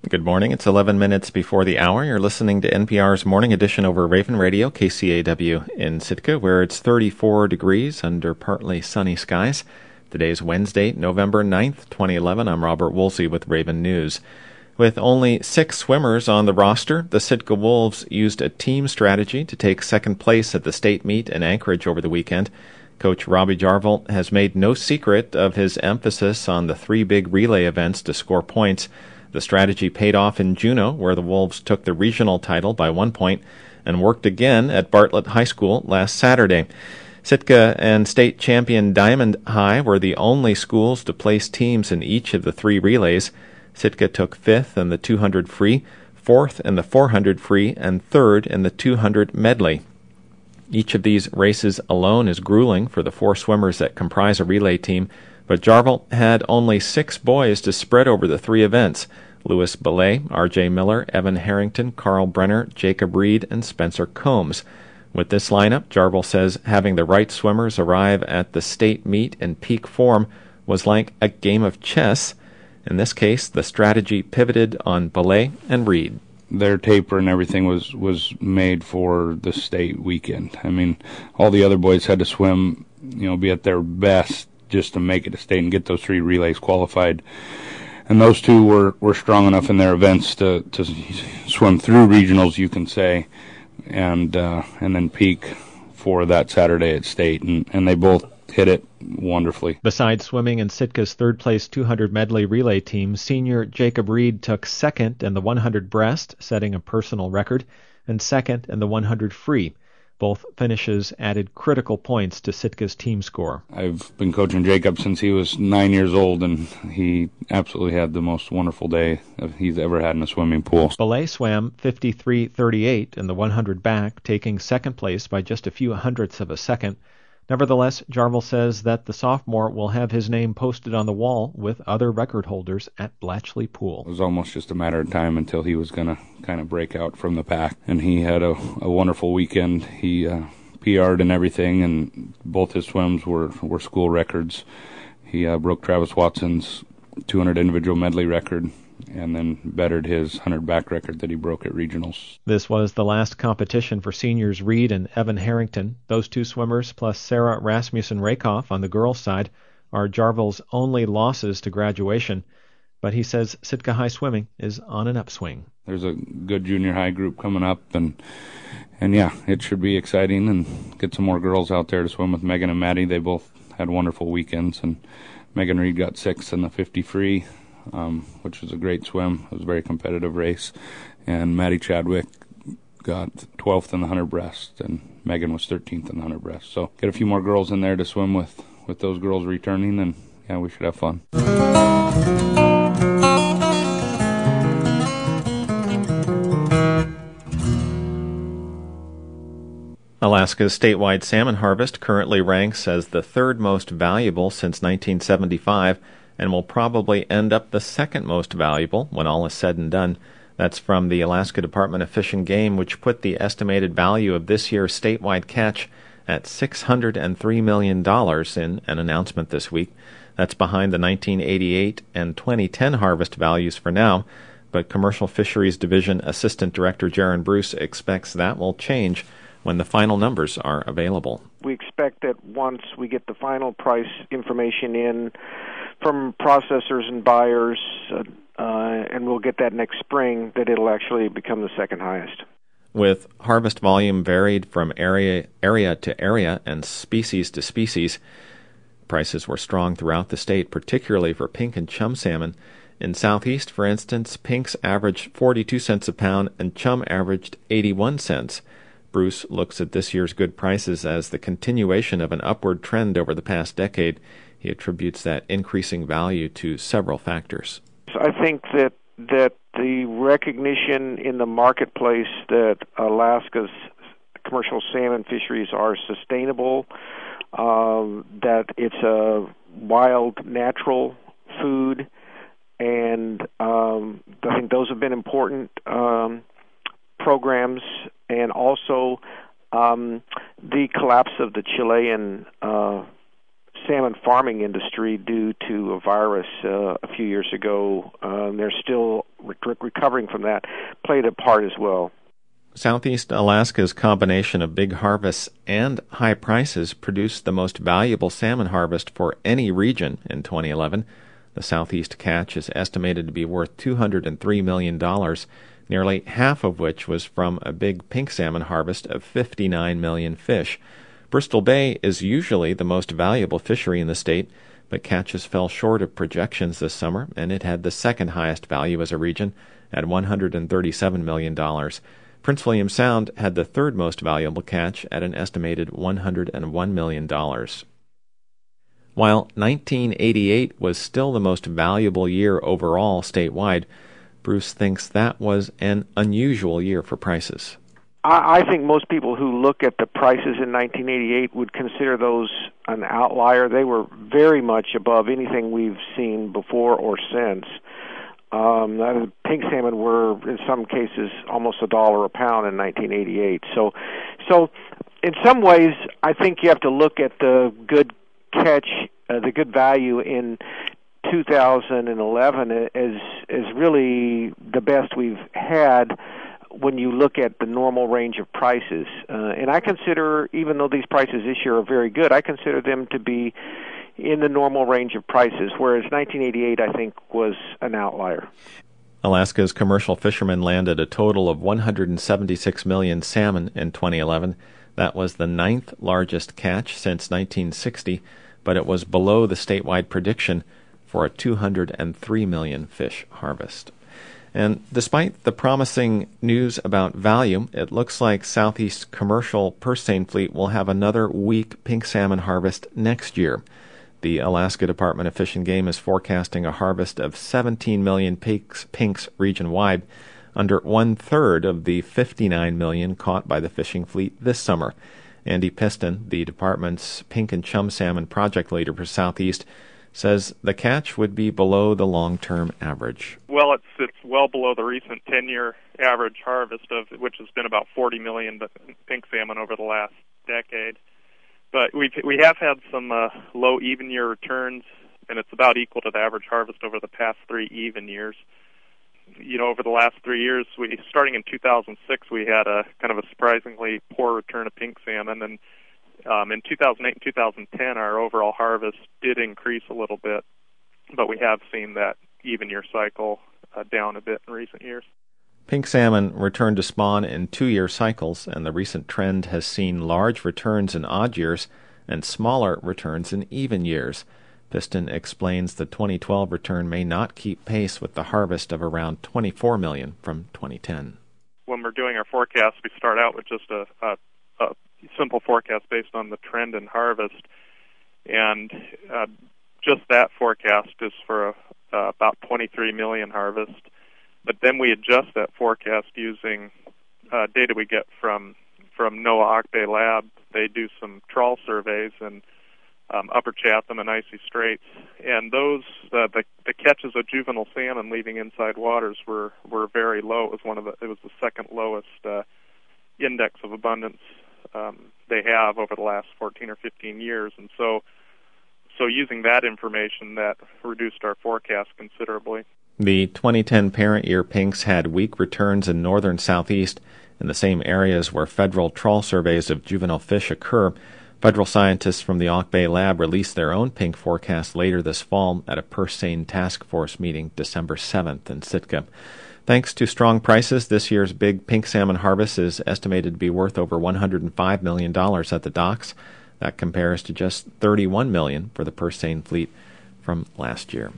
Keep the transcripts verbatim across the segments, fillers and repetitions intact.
Good morning. It's eleven minutes before the hour. You're listening to N P R's Morning Edition over Raven Radio, K C A W in Sitka, where it's thirty-four degrees under partly sunny skies. Today's Wednesday, November ninth, twenty eleven. I'm Robert Woolsey with Raven News. With only six swimmers on the roster, the Sitka Wolves used a team strategy to take second place at the state meet in Anchorage over the weekend. Coach Robbie Jarvel has made no secret of his emphasis on the three big relay events to score points. The strategy paid off in Juneau, where the Wolves took the regional title by one point, and worked again at Bartlett High School last Saturday. Sitka and state champion Diamond High were the only schools to place teams in each of the three relays. Sitka took fifth in the two hundred free, fourth in the four hundred free, and third in the two hundred medley. Each of these races alone is grueling for the four swimmers that comprise a relay team, but Jarvel had only six boys to spread over the three events: Louis Belay, R J Miller, Evan Harrington, Carl Brenner, Jacob Reed, and Spencer Combs. With this lineup, Jarvel says having the right swimmers arrive at the state meet in peak form was like a game of chess. In this case, the strategy pivoted on Belay and Reed. Their taper and everything was, was made for the state weekend. I mean, all the other boys had to swim, you know, be at their best just to make it to state and get those three relays qualified. And those two were, were strong enough in their events to, to swim through regionals, you can say, and uh, and then peak for that Saturday at state. And, and they both hit it wonderfully. Besides swimming in Sitka's third-place two hundred medley relay team, senior Jacob Reed took second in the one hundred breast, setting a personal record, and second in the one hundred free. Both finishes added critical points to Sitka's team score. I've been coaching Jacob since he was nine years old, and he absolutely had the most wonderful day he's ever had in a swimming pool. Belay swam fifty-three thirty-eight in the one hundred back, taking second place by just a few hundredths of a second. Nevertheless, Jarvel says that the sophomore will have his name posted on the wall with other record holders at Blatchley Pool. It was almost just a matter of time until he was going to kind of break out from the pack, and he had a, a wonderful weekend. He uh, P R'd and everything, and both his swims were, were school records. He uh, broke Travis Watson's two hundred individual medley record, and then bettered his one hundred back record that he broke at regionals. This was the last competition for seniors Reed and Evan Harrington. Those two swimmers, plus Sarah Rasmussen-Rakoff on the girls' side, are Jarvel's only losses to graduation. But he says Sitka High swimming is on an upswing. There's a good junior high group coming up, and and yeah, it should be exciting, and get some more girls out there to swim with Megan and Maddie. They both had wonderful weekends, and Megan Reed got sixth in the fifty free. Um, which was a great swim. It was a very competitive race. And Maddie Chadwick got twelfth in the one hundred breast, and Megan was thirteenth in the one hundred breast. So get a few more girls in there to swim with, with those girls returning, and yeah, we should have fun. Alaska's statewide salmon harvest currently ranks as the third most valuable since nineteen seventy-five, and will probably end up the second most valuable when all is said and done. That's from the Alaska Department of Fish and Game, which put the estimated value of this year's statewide catch at six hundred three million dollars in an announcement this week. That's behind the nineteen eighty-eight and twenty ten harvest values for now, but Commercial Fisheries Division Assistant Director Jaron Bruce expects that will change when the final numbers are available. We expect that once we get the final price information in from processors and buyers, uh, uh, and we'll get that next spring, that it'll actually become the second highest. With harvest volume varied from area area to area and species to species, prices were strong throughout the state, particularly for pink and chum salmon. In Southeast, for instance, pinks averaged forty-two cents a pound and chum averaged eighty-one cents. Bruce looks at this year's good prices as the continuation of an upward trend over the past decade. He attributes that increasing value to several factors. I think that that the recognition in the marketplace that Alaska's commercial salmon fisheries are sustainable, uh, that it's a wild, natural food, and um, I think those have been important um, programs, and also um, the collapse of the Chilean uh salmon farming industry due to a virus uh, a few years ago. Um, there's still recovering from that played a part as well. Southeast Alaska's combination of big harvests and high prices produced the most valuable salmon harvest for any region in twenty eleven. The Southeast catch is estimated to be worth two hundred three million dollars, nearly half of which was from a big pink salmon harvest of fifty-nine million fish. Bristol Bay is usually the most valuable fishery in the state, but catches fell short of projections this summer, and it had the second highest value as a region at one hundred thirty-seven million dollars. Prince William Sound had the third most valuable catch at an estimated one hundred one million dollars. While nineteen eighty-eight was still the most valuable year overall statewide, Bruce thinks that was an unusual year for prices. I think most people who look at the prices in nineteen eighty-eight would consider those an outlier. They were very much above anything we've seen before or since. Um, the pink salmon were, in some cases, almost a dollar a pound in nineteen eighty-eight. So, so in some ways, I think you have to look at the good catch, uh, the good value in two thousand eleven as as really the best we've had when you look at the normal range of prices. Uh, and I consider, even though these prices this year are very good, I consider them to be in the normal range of prices, whereas nineteen eighty-eight, I think, was an outlier. Alaska's commercial fishermen landed a total of one hundred seventy-six million salmon in twenty eleven. That was the ninth largest catch since nineteen sixty, but it was below the statewide prediction for a two hundred three million fish harvest. And despite the promising news about value, it looks like Southeast commercial purse seine fleet will have another weak pink salmon harvest next year. The Alaska Department of Fish and Game is forecasting a harvest of seventeen million pinks, pinks region-wide, under one-third of the fifty-nine million caught by the fishing fleet this summer. Andy Piston, the department's pink and chum salmon project leader for Southeast, says the catch would be below the long-term average. Well, it's it's well below the recent ten-year average harvest, of which has been about forty million pink salmon over the last decade. But we we have had some uh, low even year returns, and it's about equal to the average harvest over the past three even years. You know, over the last three years, we starting in two thousand six, we had a kind of a surprisingly poor return of pink salmon, and um, in two thousand eight and two thousand ten, our overall harvest did increase a little bit, but we have seen that even year cycle uh, down a bit in recent years. Pink salmon return to spawn in two-year cycles, and the recent trend has seen large returns in odd years and smaller returns in even years. Piston explains the twenty twelve return may not keep pace with the harvest of around twenty-four million from twenty ten. When we're doing our forecast, we start out with just a, a, a simple forecast based on the trend in harvest, and uh, just that forecast is for a, uh, about twenty-three million harvest. But then we adjust that forecast using uh, data we get from from NOAA Auk Bay Lab. They do some trawl surveys in um, Upper Chatham and Icy Straits, and those uh, the the catches of juvenile salmon leaving inside waters were, were very low. It was one of the it was the second lowest uh, index of abundance um, they have over the last fourteen or fifteen years, and so so using that information, that reduced our forecast considerably. The twenty ten parent year pinks had weak returns in northern Southeast in the same areas where federal trawl surveys of juvenile fish occur. Federal scientists from the Auk Bay Lab released their own pink forecast later this fall at a purse seine task force meeting December seventh in Sitka. Thanks to strong prices, this year's big pink salmon harvest is estimated to be worth over one hundred five million dollars at the docks. That compares to just thirty-one million dollars for the purse seine fleet from last year.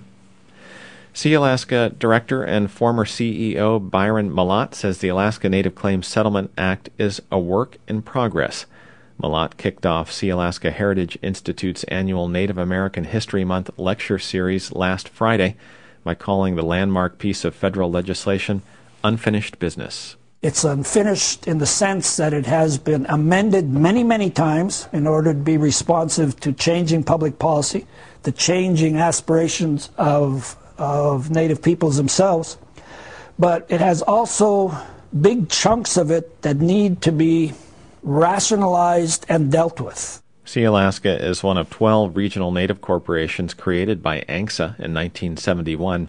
Sea Alaska Director and former C E O Byron Malott says the Alaska Native Claims Settlement Act is a work in progress. Malott kicked off Sea Alaska Heritage Institute's annual Native American History Month lecture series last Friday by calling the landmark piece of federal legislation unfinished business. It's unfinished in the sense that it has been amended many, many times in order to be responsive to changing public policy, the changing aspirations of of Native peoples themselves, but it has also big chunks of it that need to be rationalized and dealt with. Sea Alaska is one of twelve regional Native corporations created by A N C S A in nineteen seventy-one.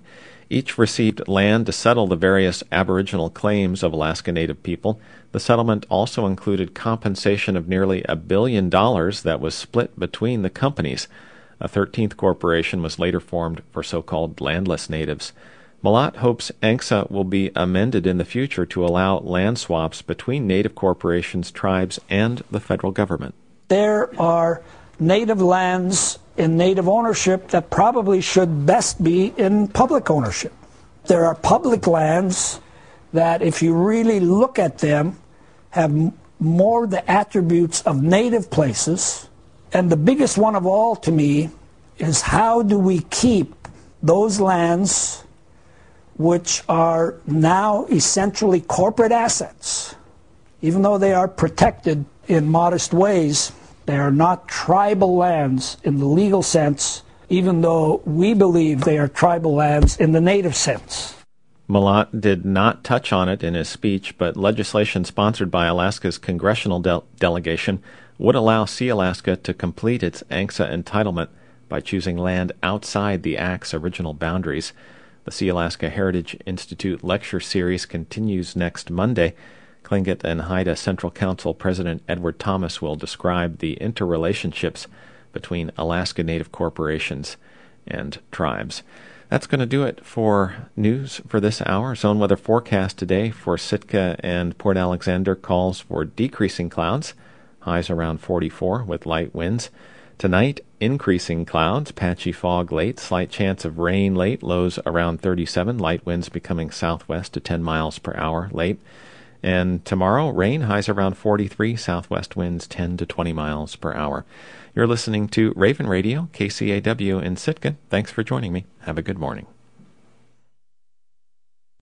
Each received land to settle the various Aboriginal claims of Alaska Native people. The settlement also included compensation of nearly a billion dollars that was split between the companies. A thirteenth corporation was later formed for so-called landless natives. Malat hopes A N C S A will be amended in the future to allow land swaps between Native corporations, tribes, and the federal government. There are Native lands in Native ownership that probably should best be in public ownership. There are public lands that, if you really look at them, have more the attributes of Native places. And the biggest one of all to me is, how do we keep those lands which are now essentially corporate assets? Even though they are protected in modest ways, they are not tribal lands in the legal sense, even though we believe they are tribal lands in the Native sense. Malat did not touch on it in his speech, but legislation sponsored by Alaska's congressional de- delegation would allow Sealaska to complete its A N C S A entitlement by choosing land outside the Act's original boundaries. The Sealaska Heritage Institute lecture series continues next Monday. Tlingit and Haida Central Council President Edward Thomas will describe the interrelationships between Alaska Native corporations and tribes. That's going to do it for news for this hour. Zone weather forecast today for Sitka and Port Alexander calls for decreasing clouds, highs around forty-four with light winds. Tonight, increasing clouds, patchy fog late, slight chance of rain late, lows around thirty-seven, light winds becoming southwest to ten miles per hour late. And tomorrow, rain, highs around forty-three, southwest winds ten to twenty miles per hour. You're listening to Raven Radio, K C A W in Sitka. Thanks for joining me. Have a good morning.